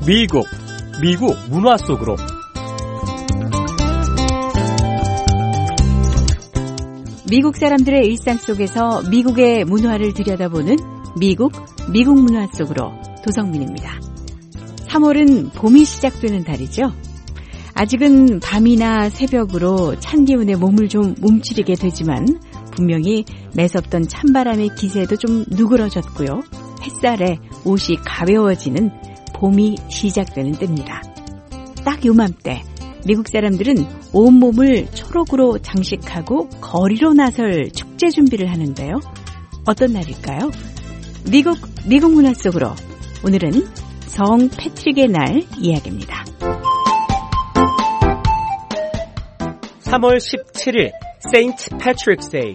미국 문화 속으로. 미국 사람들의 일상 속에서 미국의 문화를 들여다보는 미국 문화 속으로, 도성민입니다. 3월은 봄이 시작되는 달이죠. 아직은 밤이나 새벽으로 찬 기운에 몸을 좀 움츠리게 되지만 분명히 매섭던 찬바람의 기세도 좀 누그러졌고요. 햇살에 옷이 가벼워지는 봄이 시작되는 때입니다. 딱 요맘때 미국 사람들은 온몸을 초록으로 장식하고 거리로 나설 축제 준비를 하는데요. 어떤 날일까요? 미국 문화 속으로, 오늘은 성 패트릭의 날 이야기입니다. 3월 17일 Saint Patrick's Day.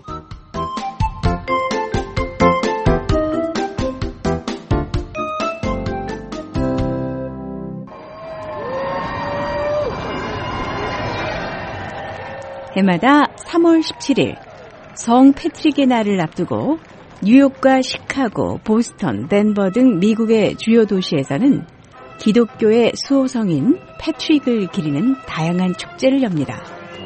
해마다 3월 17일 성 패트릭의 날을 앞두고 뉴욕과 시카고, 보스턴, 덴버 등 미국의 주요 도시에서는 기독교의 수호성인 패트릭을 기리는 다양한 축제를 엽니다.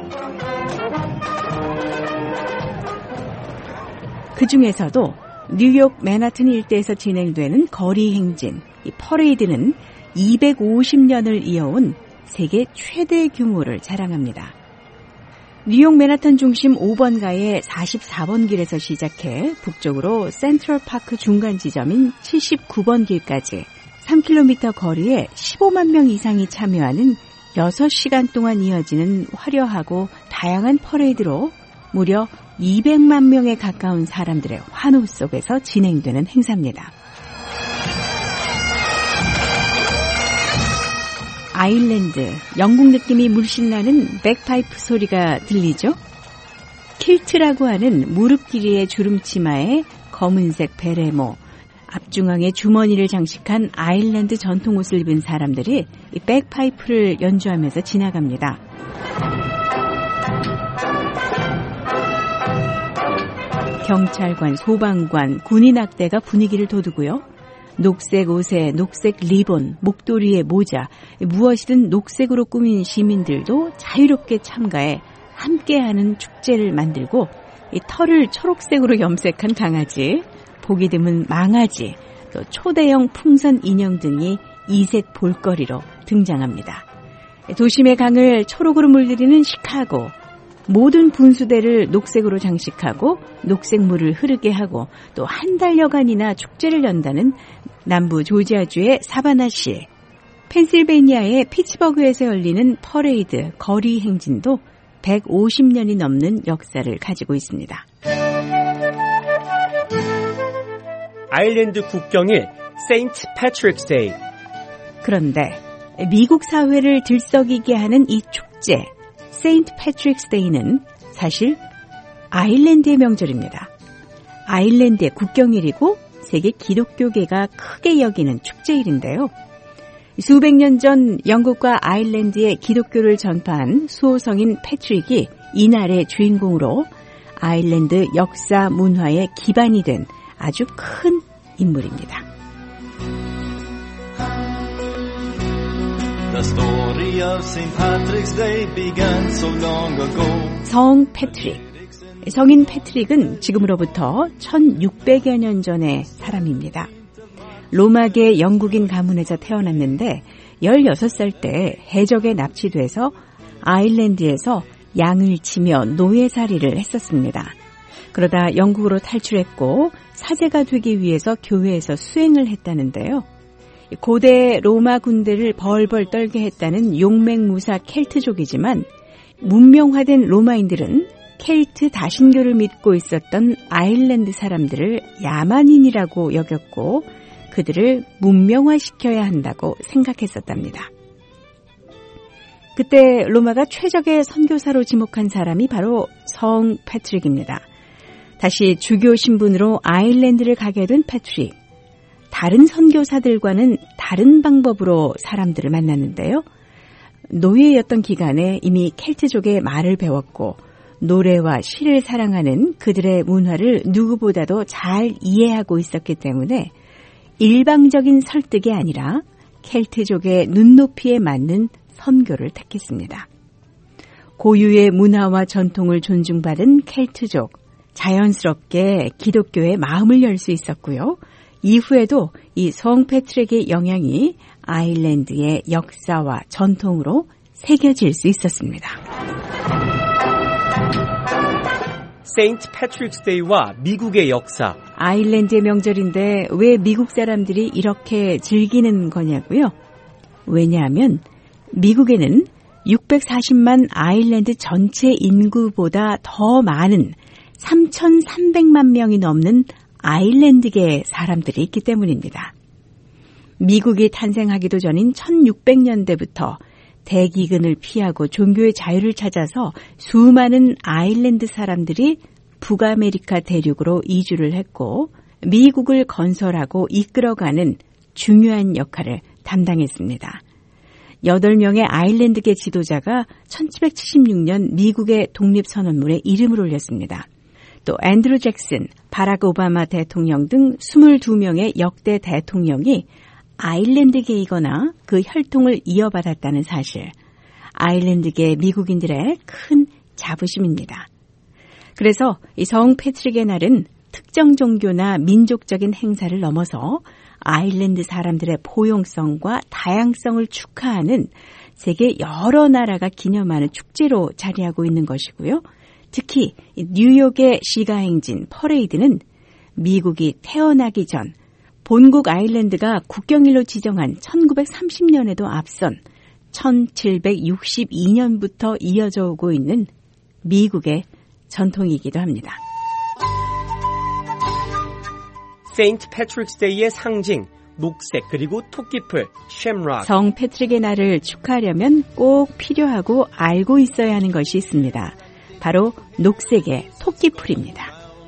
그 중에서도 뉴욕 맨하튼 일대에서 진행되는 거리 행진, 이 퍼레이드는 250년을 이어온 세계 최대 규모를 자랑합니다. 뉴욕 맨하탄 중심 5번가의 44번 길에서 시작해 북쪽으로 센트럴파크 중간 지점인 79번 길까지 3km 거리에 15만 명 이상이 참여하는 6시간 동안 이어지는 화려하고 다양한 퍼레이드로 무려 200만 명에 가까운 사람들의 환호 속에서 진행되는 행사입니다. 아일랜드, 영국 느낌이 물씬 나는 백파이프 소리가 들리죠? 킬트라고 하는 무릎 길이의 주름치마에 검은색 베레모, 앞중앙에 주머니를 장식한 아일랜드 전통 옷을 입은 사람들이 이 백파이프를 연주하면서 지나갑니다. 경찰관, 소방관, 군인 악대가 분위기를 돋우고요. 녹색 옷에 녹색 리본, 목도리에 모자, 무엇이든 녹색으로 꾸민 시민들도 자유롭게 참가해 함께하는 축제를 만들고, 이 털을 초록색으로 염색한 강아지, 보기 드문 망아지, 또 초대형 풍선 인형 등이 이색 볼거리로 등장합니다. 도심의 강을 초록으로 물들이는 시카고, 모든 분수대를 녹색으로 장식하고 녹색물을 흐르게 하고 또 한 달여간이나 축제를 연다는 남부 조지아주의 사바나시, 펜실베이니아의 피츠버그에서 열리는 퍼레이드 거리 행진도 150년이 넘는 역사를 가지고 있습니다. 아일랜드 국경일 Saint Patrick's Day. 그런데 미국 사회를 들썩이게 하는 이 축제 세인트 패트릭스 데이는 사실 아일랜드의 명절입니다. 아일랜드의 국경일이고 세계 기독교계가 크게 여기는 축제일인데요. 수백 년 전 영국과 아일랜드의 기독교를 전파한 수호성인 패트릭이 이날의 주인공으로 아일랜드 역사 문화의 기반이 된 아주 큰 인물입니다. 성 패트릭. 성인 패트릭은 지금으로부터 1600여 년 전의 사람입니다. 로마계 영국인 가문에서 태어났는데 16살 때 해적에 납치돼서 아일랜드에서 양을 치며 노예살이를 했었습니다. 그러다 영국으로 탈출했고 사제가 되기 위해서 교회에서 수행을 했다는데요. 고대 로마 군대를 벌벌 떨게 했다는 용맹무사 켈트족이지만 문명화된 로마인들은 켈트 다신교를 믿고 있었던 아일랜드 사람들을 야만인이라고 여겼고 그들을 문명화시켜야 한다고 생각했었답니다. 그때 로마가 최적의 선교사로 지목한 사람이 바로 성 패트릭입니다. 다시 주교 신분으로 아일랜드를 가게 된 패트릭. 다른 선교사들과는 다른 방법으로 사람들을 만났는데요. 노예였던 기간에 이미 켈트족의 말을 배웠고 노래와 시를 사랑하는 그들의 문화를 누구보다도 잘 이해하고 있었기 때문에 일방적인 설득이 아니라 켈트족의 눈높이에 맞는 선교를 택했습니다. 고유의 문화와 전통을 존중받은 켈트족, 자연스럽게 기독교에 마음을 열 수 있었고요. 이후에도 이 성 패트릭의 영향이 아일랜드의 역사와 전통으로 새겨질 수 있었습니다. 세인트 패트릭스 데이와 미국의 역사. 아일랜드의 명절인데 왜 미국 사람들이 이렇게 즐기는 거냐고요? 왜냐하면 미국에는 640만 아일랜드 전체 인구보다 더 많은 3,300만 명이 넘는 아일랜드계 사람들이 있기 때문입니다. 미국이 탄생하기도 전인 1600년대부터 대기근을 피하고 종교의 자유를 찾아서 수많은 아일랜드 사람들이 북아메리카 대륙으로 이주를 했고 미국을 건설하고 이끌어가는 중요한 역할을 담당했습니다. 8명의 아일랜드계 지도자가 1776년 미국의 독립선언문에 이름을 올렸습니다. 또 앤드루 잭슨, 바락 오바마 대통령 등 22명의 역대 대통령이 아일랜드계이거나 그 혈통을 이어받았다는 사실, 아일랜드계 미국인들의 큰 자부심입니다. 그래서 이 성 패트릭의 날은 특정 종교나 민족적인 행사를 넘어서 아일랜드 사람들의 포용성과 다양성을 축하하는 세계 여러 나라가 기념하는 축제로 자리하고 있는 것이고요. 특히 뉴욕의 시가행진 퍼레이드는 미국이 태어나기 전 본국 아일랜드가 국경일로 지정한 1930년에도 앞선 1762년부터 이어져 오고 있는 미국의 전통이기도 합니다. 세인트 패트릭스 데이의 상징, 녹색 그리고 토끼풀, 샘락. 성 패트릭의 날을 축하하려면 꼭 필요하고 알고 있어야 하는 것이 있습니다. 바로 녹색의 토끼풀입니다.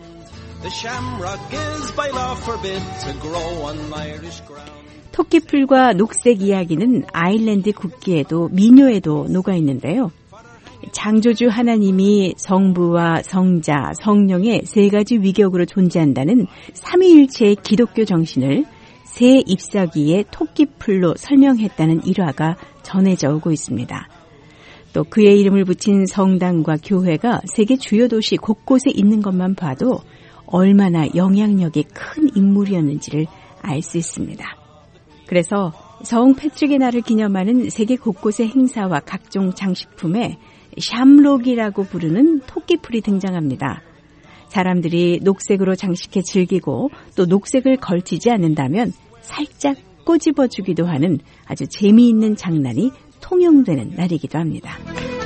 토끼풀과 녹색 이야기는 아일랜드 국기에도 민요에도 녹아 있는데요. 창조주 하나님이 성부와 성자, 성령의 세 가지 위격으로 존재한다는 삼위일체의 기독교 정신을 새 잎사귀의 토끼풀로 설명했다는 일화가 전해져 오고 있습니다. 또 그의 이름을 붙인 성당과 교회가 세계 주요 도시 곳곳에 있는 것만 봐도 얼마나 영향력이 큰 인물이었는지를 알 수 있습니다. 그래서 성 패트릭의 날을 기념하는 세계 곳곳의 행사와 각종 장식품에 샴록이라고 부르는 토끼풀이 등장합니다. 사람들이 녹색으로 장식해 즐기고 또 녹색을 걸치지 않는다면 살짝 꼬집어주기도 하는 아주 재미있는 장난이 통용되는 날이기도 합니다.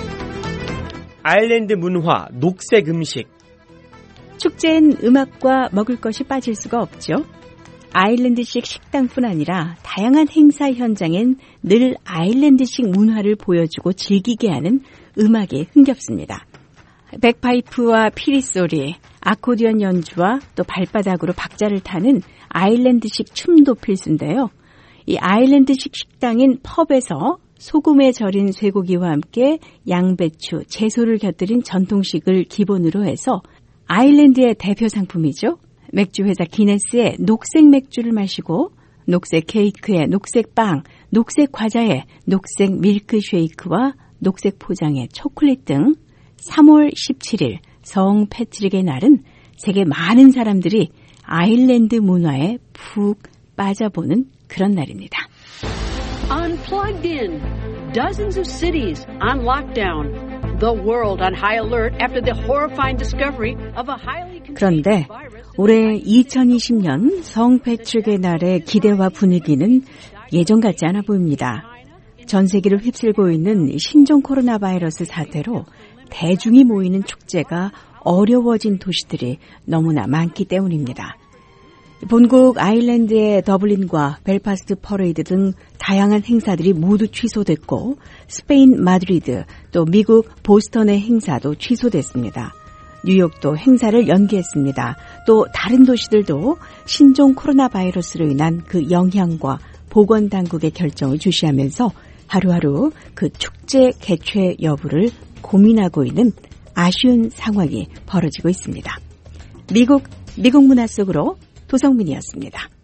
아일랜드 문화, 녹색 음식. 축제엔 음악과 먹을 것이 빠질 수가 없죠. 아일랜드식 식당뿐 아니라 다양한 행사 현장엔 늘 아일랜드식 문화를 보여주고 즐기게 하는 음악이 흥겹습니다. 백파이프와 피리소리, 아코디언 연주와 또 발바닥으로 박자를 타는 아일랜드식 춤도 필수인데요. 이 아일랜드식 식당인 펍에서 소금에 절인 쇠고기와 함께 양배추, 채소를 곁들인 전통식을 기본으로 해서 아일랜드의 대표 상품이죠. 맥주 회사 기네스의 녹색 맥주를 마시고 녹색 케이크에 녹색 빵, 녹색 과자에 녹색 밀크쉐이크와 녹색 포장의 초콜릿 등 3월 17일 성 패트릭의 날은 세계 많은 사람들이 아일랜드 문화에 푹 빠져보는 그런 날입니다. Unplugged in. Dozens of cities on lockdown. The world on high alert after the horrifying discovery of a highly 그런데 올해 2020년 성 패트릭의 날의 기대와 분위기는 예전 같지 않아 보입니다. 전 세계를 휩쓸고 있는 신종 코로나 바이러스 사태로 대중이 모이는 축제가 어려워진 도시들이 너무나 많기 때문입니다. 본국 아일랜드의 더블린과 벨파스트 퍼레이드 등 다양한 행사들이 모두 취소됐고 스페인 마드리드 또 미국 보스턴의 행사도 취소됐습니다. 뉴욕도 행사를 연기했습니다. 또 다른 도시들도 신종 코로나 바이러스로 인한 그 영향과 보건당국의 결정을 주시하면서 하루하루 그 축제 개최 여부를 고민하고 있는 아쉬운 상황이 벌어지고 있습니다. 미국 문화 속으로 도성민이었습니다.